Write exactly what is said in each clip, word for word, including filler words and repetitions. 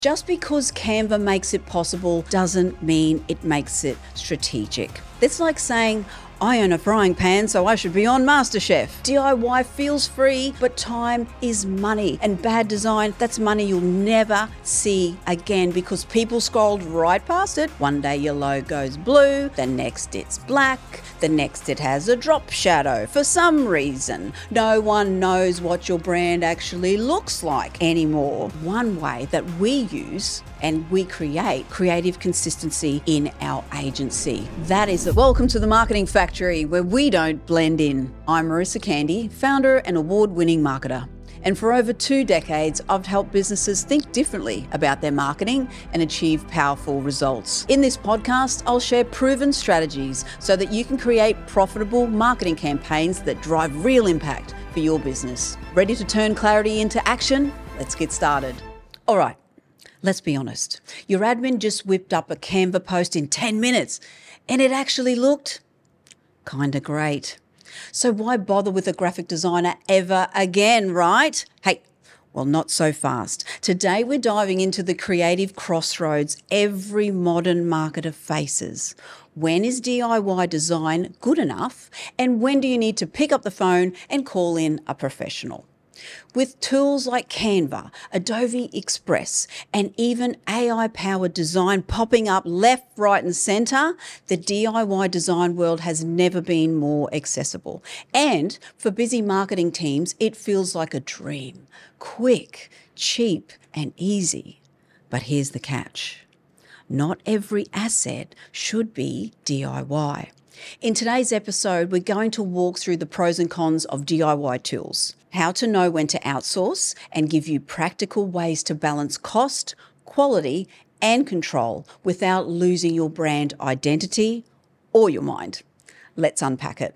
Just because Canva makes it possible doesn't mean it makes it strategic. It's like saying, I own a frying pan, so I should be on MasterChef. D I Y feels free, but time is money. And bad design, that's money you'll never see again because people scrolled right past it. One day your logo goes blue, the next it's black, the next it has a drop shadow. For some reason, no one knows what your brand actually looks like anymore. One way that we use and we create creative consistency in our agency. That is it. Welcome to the Marketing Factory, where we don't blend in. I'm Marissa Candy, founder and award-winning marketer. And for over two decades, I've helped businesses think differently about their marketing and achieve powerful results. In this podcast, I'll share proven strategies so that you can create profitable marketing campaigns that drive real impact for your business. Ready to turn clarity into action? Let's get started. All right. Let's be honest, your admin just whipped up a Canva post in ten minutes and it actually looked kind of great. So why bother with a graphic designer ever again, right? Hey, well, not so fast. Today we're diving into the creative crossroads every modern marketer faces. When is D I Y design good enough? And when do you need to pick up the phone and call in a professional? With tools like Canva, Adobe Express, and even A I-powered design popping up left, right, and centre, the D I Y design world has never been more accessible. And for busy marketing teams, it feels like a dream. Quick, cheap, and easy. But here's the catch. Not every asset should be D I Y. In today's episode, we're going to walk through the pros and cons of D I Y tools, how to know when to outsource, and give you practical ways to balance cost, quality, and control without losing your brand identity or your mind. Let's unpack it.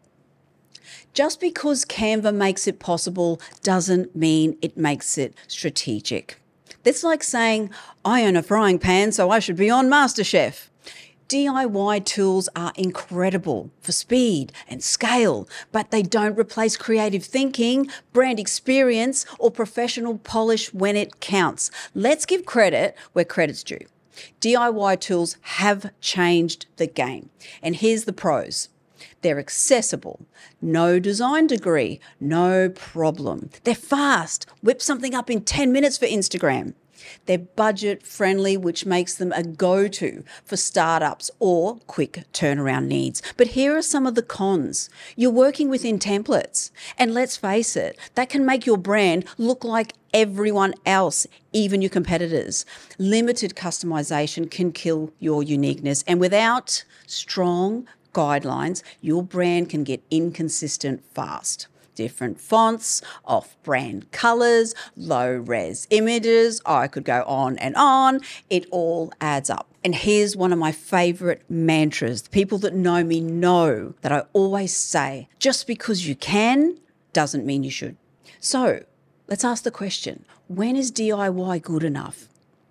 Just because Canva makes it possible doesn't mean it makes it strategic. It's like saying, I own a frying pan, so I should be on MasterChef. D I Y tools are incredible for speed and scale, but they don't replace creative thinking, brand experience, or professional polish when it counts. Let's give credit where credit's due. D I Y tools have changed the game. And here's the pros. They're accessible, no design degree, no problem. They're fast, whip something up in ten minutes for Instagram. They're budget friendly, which makes them a go-to for startups or quick turnaround needs. But here are some of the cons. You're working within templates. And let's face it, that can make your brand look like everyone else, even your competitors. Limited customization can kill your uniqueness. And without strong guidelines, your brand can get inconsistent fast. Different fonts, off-brand colours, low-res images. I could go on and on. It all adds up. And here's one of my favourite mantras. The people that know me know that I always say, just because you can doesn't mean you should. So let's ask the question, when is D I Y good enough?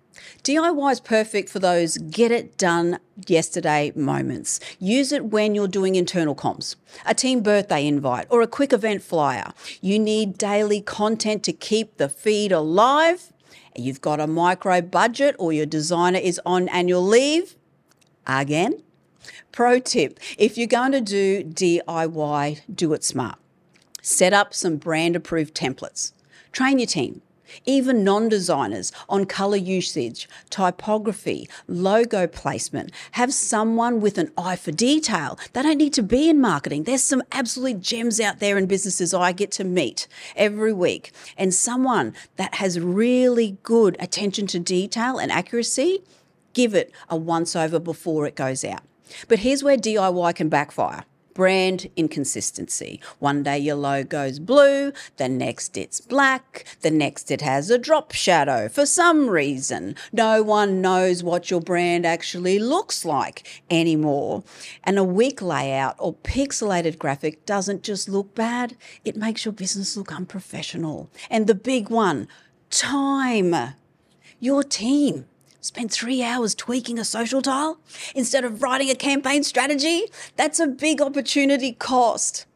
D I Y is perfect for those get it done yesterday moments. Use it when you're doing internal comms, a team birthday invite, or a quick event flyer. You need daily content to keep the feed alive. You've got a micro budget or your designer is on annual leave. Again, pro tip, if you're going to do D I Y, do it smart. Set up some brand approved templates. Train your team. Even non-designers on colour usage, typography, logo placement. Have someone with an eye for detail. They don't need to be in marketing. There's some absolute gems out there in businesses I get to meet every week. And someone that has really good attention to detail and accuracy, give it a once-over before it goes out. But here's where D I Y can backfire. Brand inconsistency. One day your logo goes blue, the next it's black, the next it has a drop shadow. For some reason, no one knows what your brand actually looks like anymore. And a weak layout or pixelated graphic doesn't just look bad, it makes your business look unprofessional. And the big one, time. Your team. Spend three hours tweaking a social tile instead of writing a campaign strategy? That's a big opportunity cost.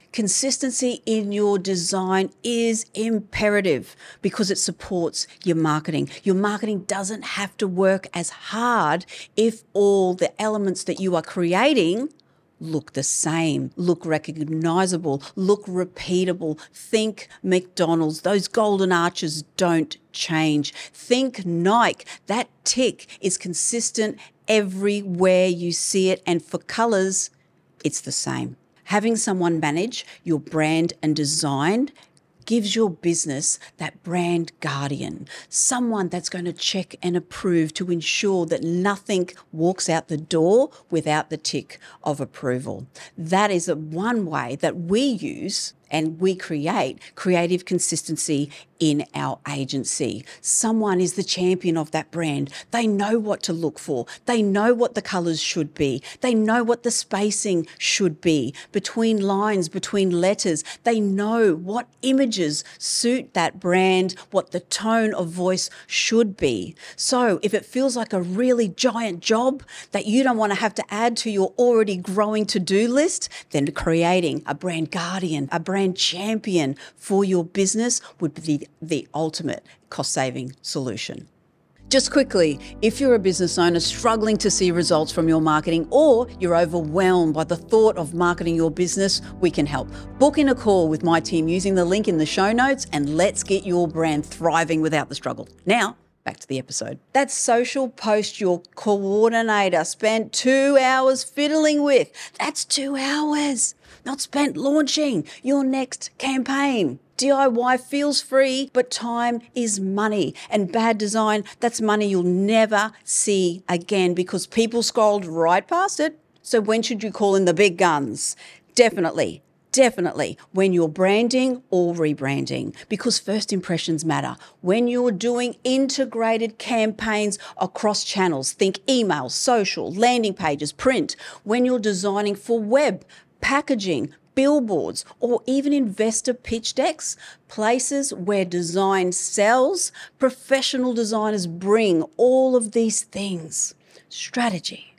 Consistency in your design is imperative because it supports your marketing. Your marketing doesn't have to work as hard if all the elements that you are creating look the same, look recognizable, look repeatable. Think McDonald's. Those golden arches don't change. Think Nike. That tick is consistent everywhere you see it. And for colors, it's the same. Having someone manage your brand and design gives your business that brand guardian, someone that's going to check and approve to ensure that nothing walks out the door without the tick of approval. That is the one way that we use and we create creative consistency in our agency. Someone is the champion of that brand. They know what to look for. They know what the colours should be. They know what the spacing should be between lines, between letters. They know what images suit that brand, what the tone of voice should be. So if it feels like a really giant job that you don't want to have to add to your already growing to-do list, then creating a brand guardian, a brand champion for your business would be the, the ultimate cost-saving solution. Just quickly, if you're a business owner struggling to see results from your marketing or you're overwhelmed by the thought of marketing your business, we can help. Book in a call with my team using the link in the show notes and let's get your brand thriving without the struggle. Now, back to the episode. That social post your coordinator spent two hours fiddling with, that's two hours not spent launching your next campaign. D I Y feels free, but time is money. And bad design, that's money you'll never see again because people scrolled right past it. So when should you call in the big guns? Definitely. Definitely when you're branding or rebranding, because first impressions matter. When you're doing integrated campaigns across channels, think email, social, landing pages, print. When you're designing for web, packaging, billboards, or even investor pitch decks, places where design sells, professional designers bring all of these things. Strategy,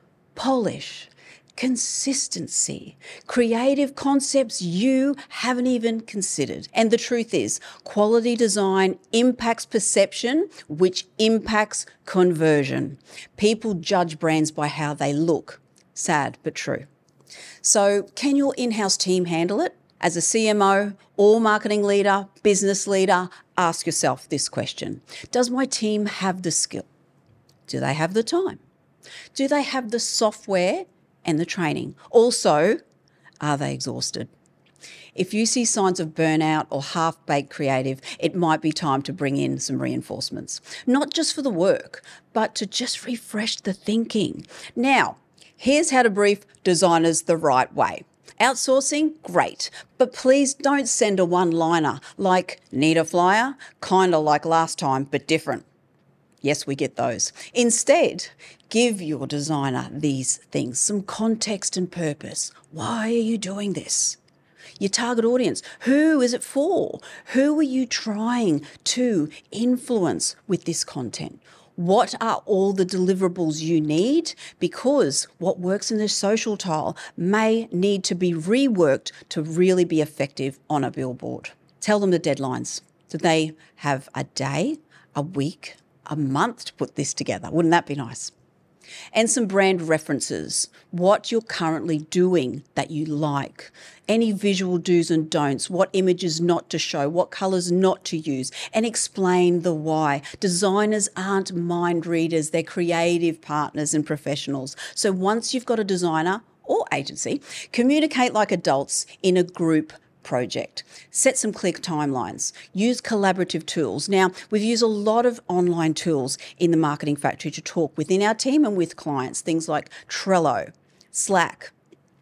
polish, consistency, creative concepts you haven't even considered. And the truth is, quality design impacts perception, which impacts conversion. People judge brands by how they look. Sad, but true. So can your in-house team handle it? As a C M O or marketing leader, business leader, ask yourself this question. Does my team have the skill? Do they have the time? Do they have the software and the training? Also, are they exhausted? If you see signs of burnout or half-baked creative, it might be time to bring in some reinforcements. Not just for the work, but to just refresh the thinking. Now, here's how to brief designers the right way. Outsourcing, great, but please don't send a one-liner like, need a flyer? Kind of like last time, but different. Yes, we get those. Instead, give your designer these things, some context and purpose. Why are you doing this? Your target audience, who is it for? Who are you trying to influence with this content? What are all the deliverables you need? Because what works in the social tile may need to be reworked to really be effective on a billboard. Tell them the deadlines. Do they have a day, a week, a month to put this together? Wouldn't that be nice? And some brand references, what you're currently doing that you like, any visual do's and don'ts, what images not to show, what colours not to use, and explain the why. Designers aren't mind readers, they're creative partners and professionals. So once you've got a designer or agency, communicate like adults in a group project. Set some clear timelines. Use collaborative tools. Now, we've used a lot of online tools in the Marketing Factory to talk within our team and with clients, things like Trello, Slack.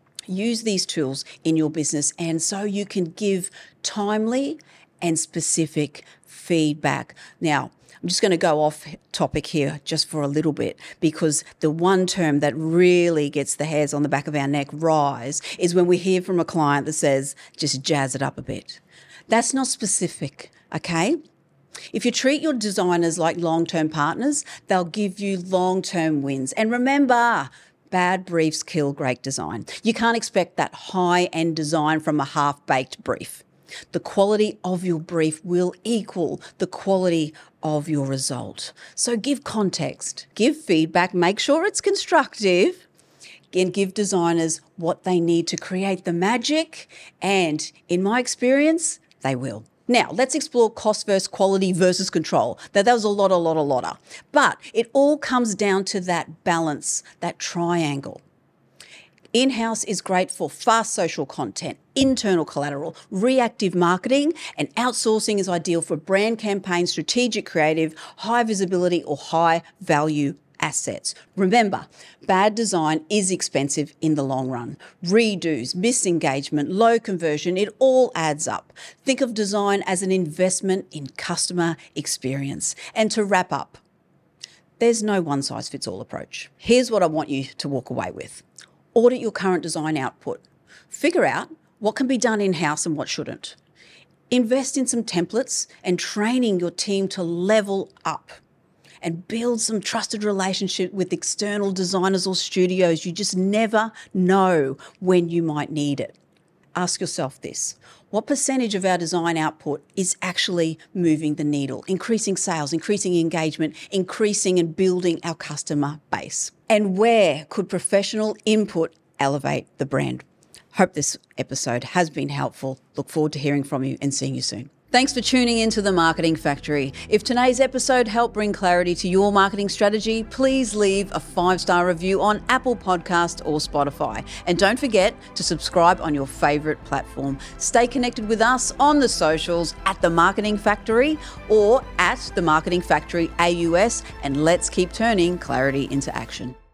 Use these tools in your business and so you can give timely and specific feedback. Now, I'm just going to go off topic here just for a little bit because the one term that really gets the hairs on the back of our neck rise is when we hear from a client that says, just jazz it up a bit. That's not specific, okay? If you treat your designers like long-term partners, they'll give you long-term wins. And remember, Bad briefs kill great design. You can't expect that high-end design from a half-baked brief. The quality of your brief will equal the quality of your result. So give context, give feedback, make sure it's constructive, and give designers what they need to create the magic. And in my experience, they will. Now, let's explore cost versus quality versus control. Now, that was a lot, a lot, a lotter. But it all comes down to that balance, that triangle. In-house is great for fast social content, internal collateral, reactive marketing, and outsourcing is ideal for brand campaigns, strategic creative, high visibility, or high value assets. Remember, bad design is expensive in the long run. Redos, misengagement, low conversion, it all adds up. Think of design as an investment in customer experience. And to wrap up, there's no one-size-fits-all approach. Here's what I want you to walk away with. Audit your current design output. Figure out what can be done in-house and what shouldn't. Invest in some templates and training your team to level up. And build some trusted relationship with external designers or studios. You just never know when you might need it. Ask yourself this: what percentage of our design output is actually moving the needle, increasing sales, increasing engagement, increasing and building our customer base? And where could professional input elevate the brand? Hope this episode has been helpful. Look forward to hearing from you and seeing you soon. Thanks for tuning into The Marketing Factory. If today's episode helped bring clarity to your marketing strategy, please leave a five-star review on Apple Podcast or Spotify. And don't forget to subscribe on your favourite platform. Stay connected with us on the socials at The Marketing Factory or at The Marketing Factory A U S, and let's keep turning clarity into action.